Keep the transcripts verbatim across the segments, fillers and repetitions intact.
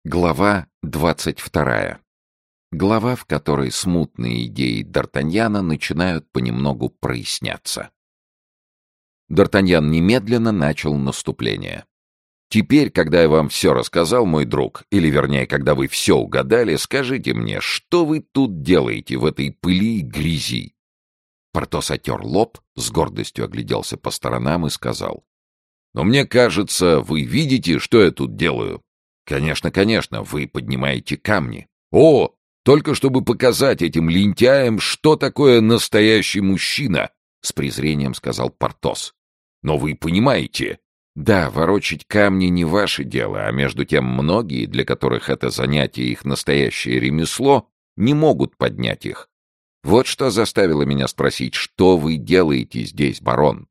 Глава двадцать вторая. Глава, в которой смутные идеи Д'Артаньяна начинают понемногу проясняться. Д'Артаньян немедленно начал наступление. «Теперь, когда я вам все рассказал, мой друг, или, вернее, когда вы все угадали, скажите мне, что вы тут делаете в этой пыли и грязи?» Портос отер лоб, с гордостью огляделся по сторонам и сказал: «Но мне кажется, вы видите, что я тут делаю?» «Конечно, конечно, вы поднимаете камни». «О, только чтобы показать этим лентяям, что такое настоящий мужчина», — с презрением сказал Портос. «Но вы понимаете...» «Да, ворочать камни не ваше дело, а между тем многие, для которых это занятие их настоящее ремесло, не могут поднять их. Вот что заставило меня спросить, что вы делаете здесь, барон?»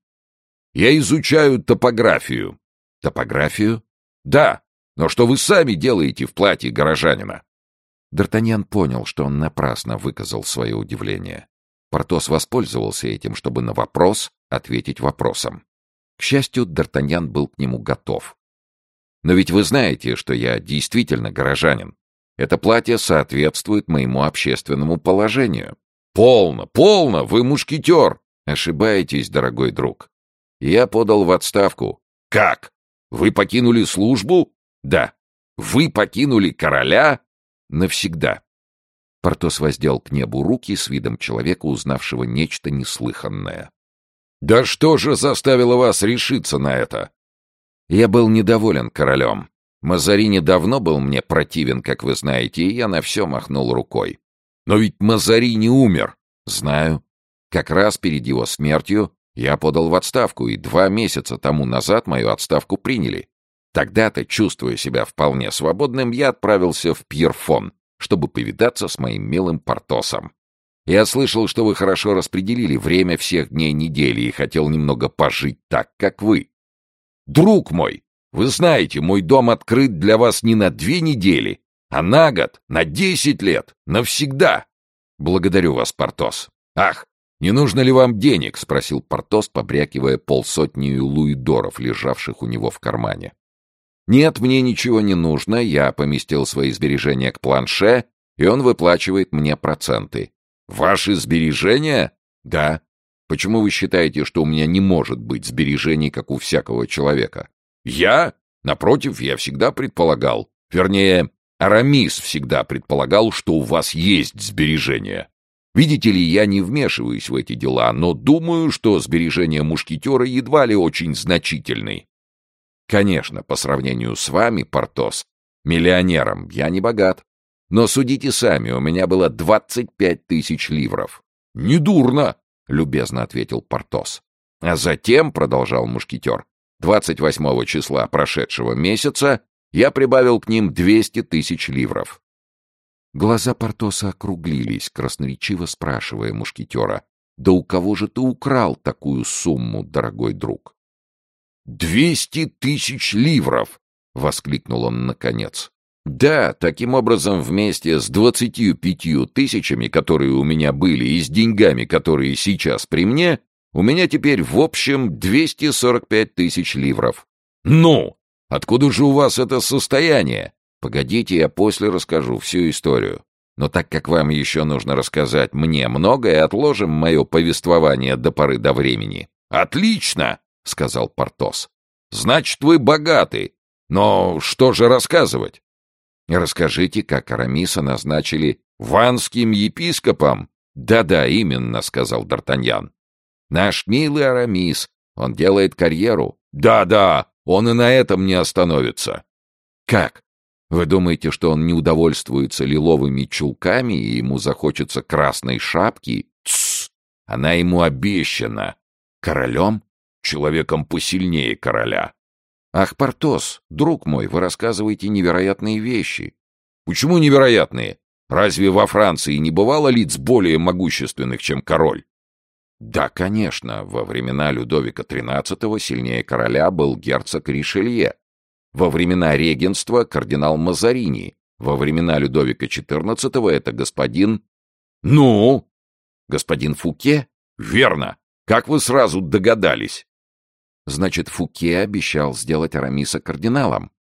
«Я изучаю топографию». «Топографию?» «Да. Но что вы сами делаете в платье горожанина?» Д'Артаньян понял, что он напрасно выказал свое удивление. Портос воспользовался этим, чтобы на вопрос ответить вопросом. К счастью, Д'Артаньян был к нему готов. «Но ведь вы знаете, что я действительно горожанин. Это платье соответствует моему общественному положению». «Полно, полно! Вы мушкетер!» «Ошибаетесь, дорогой друг. Я подал в отставку». «Как? Вы покинули службу?» «Да». «Вы покинули короля?» «Навсегда». Портос воздел к небу руки с видом человека, узнавшего нечто неслыханное. «Да что же заставило вас решиться на это?» «Я был недоволен королем. Мазарини давно был мне противен, как вы знаете, и я на все махнул рукой». «Но ведь Мазарини умер». «Знаю. Как раз перед его смертью я подал в отставку, и два месяца тому назад мою отставку приняли. Тогда-то, чувствуя себя вполне свободным, я отправился в Пьерфон, чтобы повидаться с моим милым Портосом. Я слышал, что вы хорошо распределили время всех дней недели и хотел немного пожить так, как вы. Друг мой, вы знаете, мой дом открыт для вас не на две недели, а на год, на десять лет, навсегда. Благодарю вас, Портос. Ах, не нужно ли вам денег? — спросил Портос, побрякивая полсотни луидоров, лежавших у него в кармане. «Нет, мне ничего не нужно, я поместил свои сбережения к планше, и он выплачивает мне проценты». «Ваши сбережения?» «Да. Почему вы считаете, что у меня не может быть сбережений, как у всякого человека?» «Я? Напротив, я всегда предполагал, вернее, Арамис всегда предполагал, что у вас есть сбережения. Видите ли, я не вмешиваюсь в эти дела, но думаю, что сбережения мушкетера едва ли очень значительны». «Конечно, по сравнению с вами, Портос, миллионером, я не богат. Но судите сами, у меня было двадцать пять тысяч ливров». «Недурно», — любезно ответил Портос. «А затем, — продолжал мушкетер, — двадцать восьмого числа прошедшего месяца я прибавил к ним двести тысяч ливров». Глаза Портоса округлились, красноречиво спрашивая мушкетера: «Да у кого же ты украл такую сумму, дорогой друг?» «Двести тысяч ливров!» — воскликнул он наконец. «Да, таким образом, вместе с двадцатью пятью тысячами, которые у меня были, и с деньгами, которые сейчас при мне, у меня теперь в общем двести сорок пять тысяч ливров». «Ну, откуда же у вас это состояние?» «Погодите, я после расскажу всю историю. Но так как вам еще нужно рассказать мне многое, отложим мое повествование до поры до времени». «Отлично!» — сказал Портос. «Значит, вы богаты. Но что же рассказывать?» «Расскажите, как Арамиса назначили ванским епископом». «Да-да, именно», — сказал Д'Артаньян. «Наш милый Арамис, он делает карьеру». «Да-да, он и на этом не остановится». «Как? Вы думаете, что он не удовольствуется лиловыми чулками и ему захочется красной шапки?» «Тссс! Она ему обещана». «Королем?» «Человеком посильнее короля». «Ах, Портос, друг мой, вы рассказываете невероятные вещи». «Почему невероятные? Разве во Франции не бывало лиц более могущественных, чем король?» «Да, конечно, во времена Людовика тринадцатого сильнее короля был герцог Ришелье. Во времена регенства кардинал Мазарини. Во времена Людовика четырнадцатого это господин...» «Ну?» «Господин Фуке?» «Верно. Как вы сразу догадались?» «Значит, Фуке обещал сделать Арамиса кардиналом?»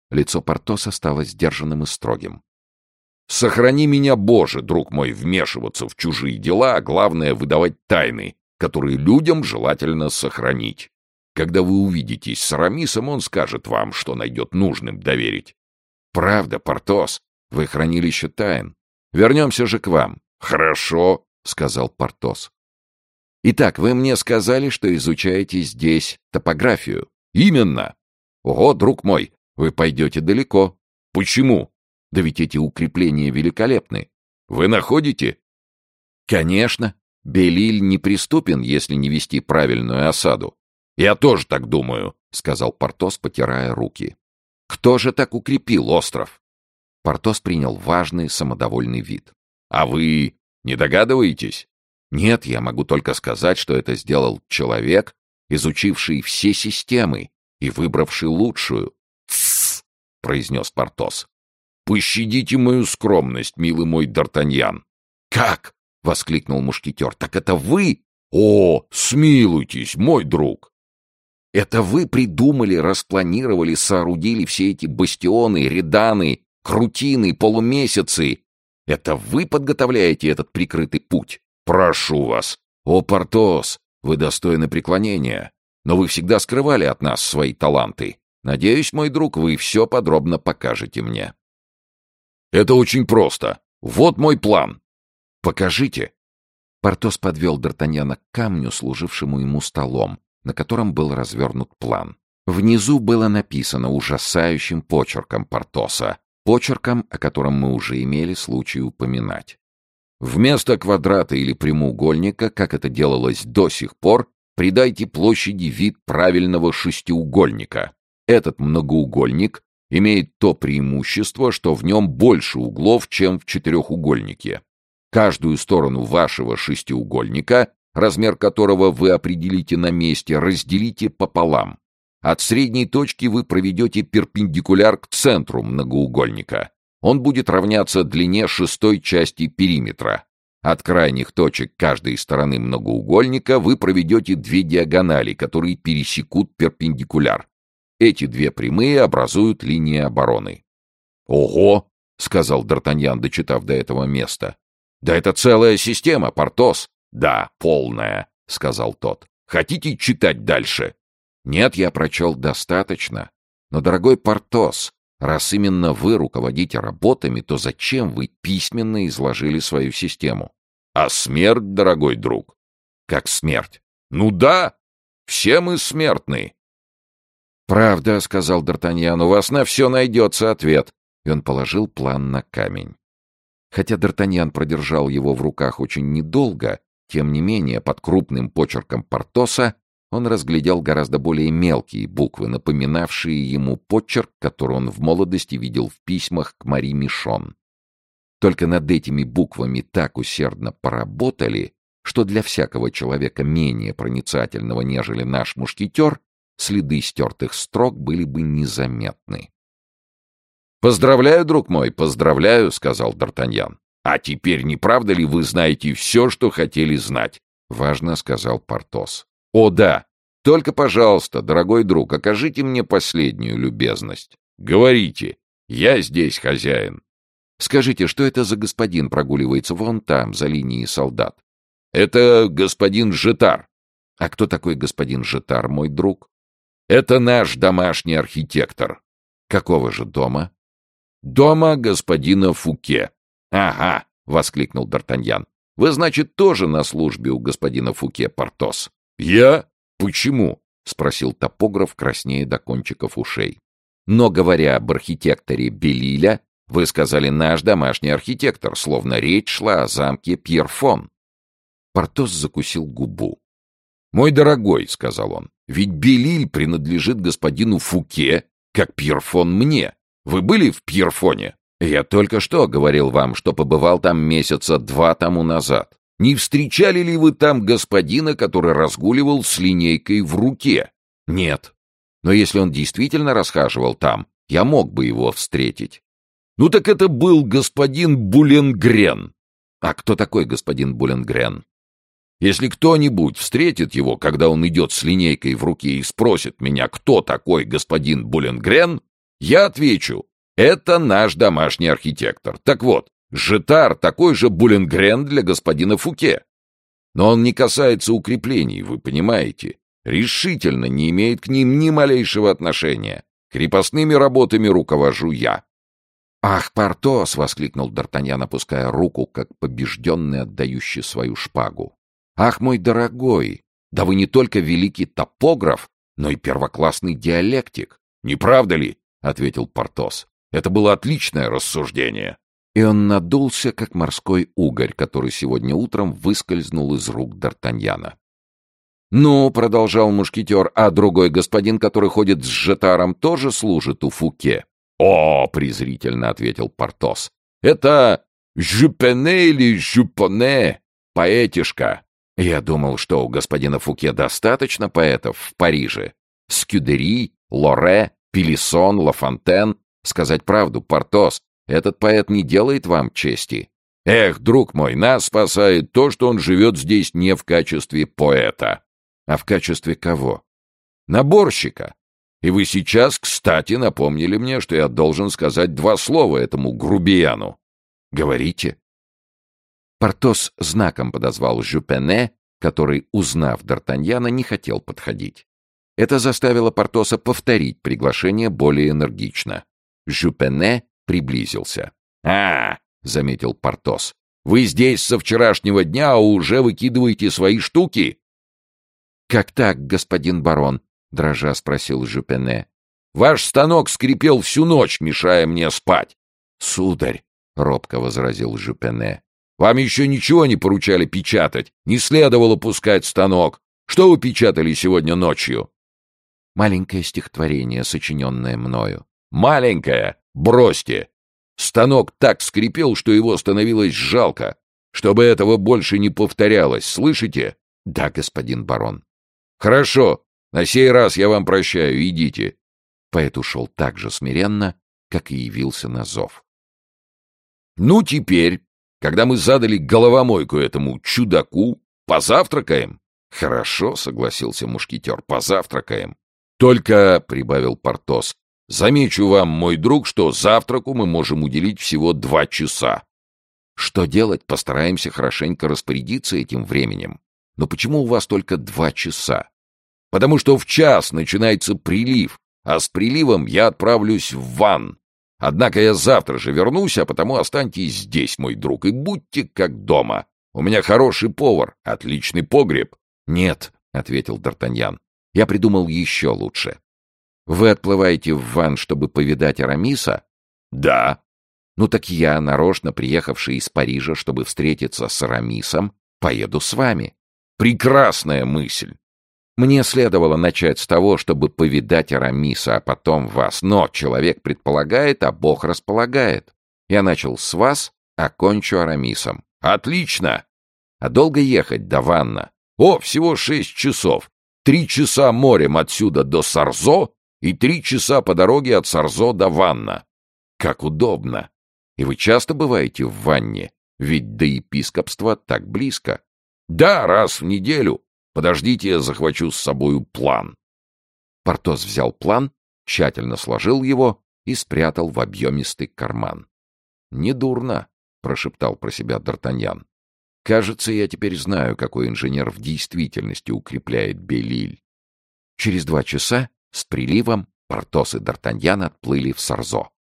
Лицо Портоса стало сдержанным и строгим. «Сохрани меня, Боже, друг мой, вмешиваться в чужие дела, а главное — выдавать тайны, которые людям желательно сохранить. Когда вы увидитесь с Арамисом, он скажет вам, что найдет нужным доверить». «Правда, Портос, вы хранилище тайн. Вернемся же к вам». «Хорошо», — сказал Портос. «Итак, вы мне сказали, что изучаете здесь топографию». «Именно». «Ого, друг мой, вы пойдете далеко». «Почему?» «Да ведь эти укрепления великолепны». «Вы находите?» «Конечно. Белиль неприступен, если не вести правильную осаду». «Я тоже так думаю», — сказал Портос, потирая руки. «Кто же так укрепил остров?» Портос принял важный, самодовольный вид. «А вы не догадываетесь?» «Нет, я могу только сказать, что это сделал человек, изучивший все системы и выбравший лучшую». «Тссс!» — произнес Портос. «Пощадите мою скромность, милый мой Д'Артаньян». «Как?» — воскликнул мушкетер. «Так это вы?» «О, смилуйтесь, мой друг!» «Это вы придумали, распланировали, соорудили все эти бастионы, реданы, крутины, полумесяцы? Это вы подготовляете этот прикрытый путь?» «Прошу вас». «О, Портос, вы достойны преклонения, но вы всегда скрывали от нас свои таланты. Надеюсь, мой друг, вы все подробно покажете мне». «Это очень просто. Вот мой план». «Покажите». Портос подвел Д'Артаньяна к камню, служившему ему столом, на котором был развернут план. Внизу было написано ужасающим почерком Портоса, почерком, о котором мы уже имели случай упоминать. Вместо квадрата или прямоугольника, как это делалось до сих пор, придайте площади вид правильного шестиугольника. Этот многоугольник имеет то преимущество, что в нем больше углов, чем в четырехугольнике. Каждую сторону вашего шестиугольника, размер которого вы определите на месте, разделите пополам. От средней точки вы проведете перпендикуляр к центру многоугольника. Он будет равняться длине шестой части периметра. От крайних точек каждой стороны многоугольника вы проведете две диагонали, которые пересекут перпендикуляр. Эти две прямые образуют линии обороны. «Ого!» — сказал Д'Артаньян, дочитав до этого места. «Да это целая система, Портос!» «Да, полная», — сказал тот. «Хотите читать дальше?» «Нет, я прочел достаточно. Но, дорогой Портос, раз именно вы руководите работами, то зачем вы письменно изложили свою систему?» «А смерть, дорогой друг?» «Как смерть?» «Ну да, все мы смертны». «Правда», — сказал Д'Артаньян, — «у вас на все найдется ответ». И он положил план на камень. Хотя Д'Артаньян продержал его в руках очень недолго, тем не менее под крупным почерком Портоса он разглядел гораздо более мелкие буквы, напоминавшие ему почерк, который он в молодости видел в письмах к Мари Мишон. Только над этими буквами так усердно поработали, что для всякого человека менее проницательного, нежели наш мушкетер, следы стертых строк были бы незаметны. «Поздравляю, друг мой, поздравляю», — сказал Д'Артаньян. «А теперь не правда ли вы знаете все, что хотели знать?» — важно сказал Портос. «О да! Только, пожалуйста, дорогой друг, окажите мне последнюю любезность. Говорите, я здесь хозяин». «Скажите, что это за господин прогуливается вон там, за линией солдат?» «Это господин Жетар». «А кто такой господин Жетар, мой друг?» «Это наш домашний архитектор». «Какого же дома?» «Дома господина Фуке». «Ага!» — воскликнул Д'Артаньян. «Вы, значит, тоже на службе у господина Фуке, Портос?» «Я? Почему?» — спросил топограф, краснея до кончиков ушей. «Но, говоря об архитекторе Белиля, вы сказали «наш домашний архитектор», словно речь шла о замке Пьерфон». Портос закусил губу. «Мой дорогой», — сказал он, — «ведь Белиль принадлежит господину Фуке, как Пьерфон мне. Вы были в Пьерфоне?» «Я только что говорил вам, что побывал там месяца два тому назад. Не встречали ли вы там господина, который разгуливал с линейкой в руке?» «Нет. Но если он действительно расхаживал там, я мог бы его встретить». «Ну так это был господин Буленгрен». «А кто такой господин Буленгрен?» «Если кто-нибудь встретит его, когда он идет с линейкой в руке и спросит меня, кто такой господин Буленгрен, Я отвечу, это наш домашний архитектор. Так вот, Жетар такой же Буллингрен для господина Фуке. Но он не касается укреплений, вы понимаете. Решительно не имеет к ним ни малейшего отношения. Крепостными работами руковожу я. «Ах, Портос!» — воскликнул Д'Артаньян, опуская руку, как побежденный, отдающий свою шпагу. «Ах, мой дорогой! Да вы не только великий топограф, но и первоклассный диалектик!» «Не правда ли?» — ответил Портос. «Это было отличное рассуждение». И он надулся, как морской угорь, который сегодня утром выскользнул из рук Д'Артаньяна. «Ну, — продолжал мушкетер, — а другой господин, который ходит с Жетаром, тоже служит у Фуке?» «О, — презрительно ответил Портос, — это Жюпене или Жюпоне, поэтишка». «Я думал, что у господина Фуке достаточно поэтов в Париже. Скюдери, Лоре, Пелисон, Лафонтен. Сказать правду, Портос, этот поэт не делает вам чести». «Эх, друг мой, нас спасает то, что он живет здесь не в качестве поэта». «А в качестве кого?» «Наборщика. И вы сейчас, кстати, напомнили мне, что я должен сказать два слова этому грубияну». «Говорите». Портос знаком подозвал Жюпене, который, узнав Д'Артаньяна, не хотел подходить. Это заставило Портоса повторить приглашение более энергично. Жюпене приблизился. «А, — заметил Портос, — вы здесь со вчерашнего дня, а уже выкидываете свои штуки?» «Как так, господин барон?» — дрожа спросил Жюпене. «Ваш станок скрипел всю ночь, мешая мне спать». «Сударь», — робко возразил Жюпене, — «вам еще ничего не поручали печатать? Не следовало пускать станок. Что вы печатали сегодня ночью?» «Маленькое стихотворение, сочиненное мною». «Маленькое? Бросьте! Станок так скрипел, что его становилось жалко. Чтобы этого больше не повторялось, слышите?» «Да, господин барон». «Хорошо. На сей раз я вам прощаю. Идите». Поэт ушел так же смиренно, как и явился на зов. «Ну, теперь, когда мы задали головомойку этому чудаку, позавтракаем?» «Хорошо», — согласился мушкетер, — «позавтракаем». «Только, — прибавил Портос, — замечу вам, мой друг, что завтраку мы можем уделить всего два часа». «Что делать? Постараемся хорошенько распорядиться этим временем. Но почему у вас только два часа?» «Потому что в час начинается прилив, а с приливом я отправлюсь в Ван. Однако я завтра же вернусь, а потому останьтесь здесь, мой друг, и будьте как дома. У меня хороший повар, отличный погреб». «Нет», — ответил Д'Артаньян, — «я придумал еще лучше. Вы отплываете в Ван, чтобы повидать Арамиса?» «Да». «Ну так я, нарочно приехавший из Парижа, чтобы встретиться с Арамисом, поеду с вами». «Прекрасная мысль». «Мне следовало начать с того, чтобы повидать Арамиса, а потом вас. Но человек предполагает, а Бог располагает. Я начал с вас, а кончу Арамисом». «Отлично!» «А долго ехать до Ванна?» «О, всего шесть часов. Три часа морем отсюда до Сарзо и три часа по дороге от Сарзо до Ванна». «Как удобно! И вы часто бываете в Ванне? Ведь до епископства так близко». «Да, раз в неделю. Подождите, я захвачу с собою план». Портос взял план, тщательно сложил его и спрятал в объемистый карман. «Недурно», — прошептал про себя Д'Артаньян. «Кажется, я теперь знаю, какой инженер в действительности укрепляет Белиль». Через два часа с приливом Портос и Д'Артаньян отплыли в Сарзо.